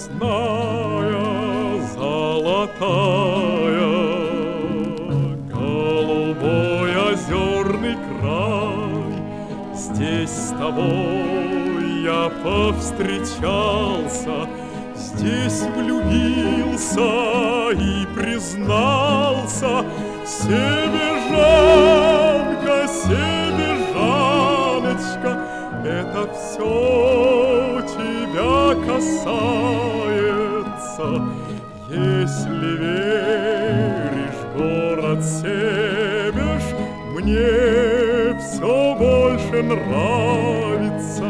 весная золотая, голубой озерный край. Здесь с тобой я повстречался, здесь влюбился и признался. Себежанка, Себежаночка, это все тебя касается. Если веришь, город Себеж мне все больше нравится.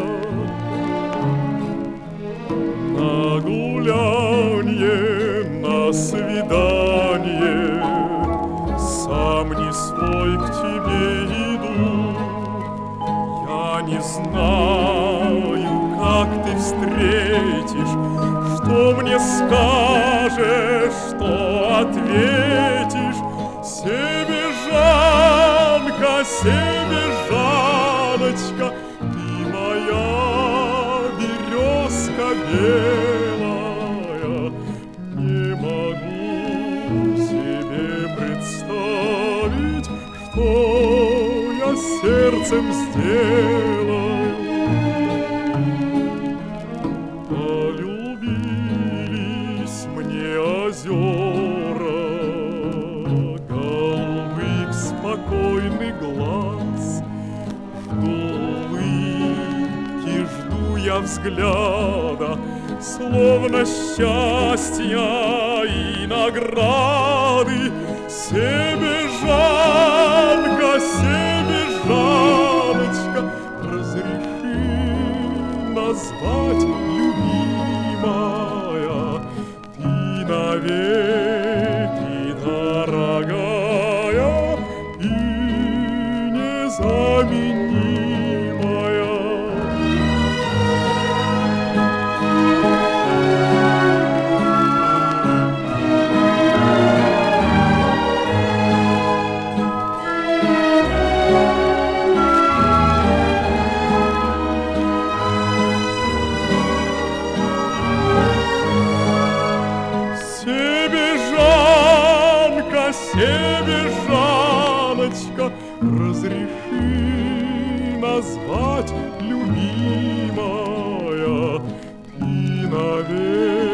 На гулянье, на свидание сам не свой к тебе иду. Я не знаю, как ты встретишь, что мне скажешь, что ответишь. Себежанка, Себежаночка, ты моя березка белая. Не могу себе представить, что я сердцем сделаю. Полюбились мне озера, голубых спокойный глаз. Жду улыбки, жду я взгляда, словно счастья и награды. Себежанка, Себежаночка, разреши назвать любимая. Ты навеки дорогая и незаменимая. Себежанка, Себежаночка, разреши назвать любимая. Ты навек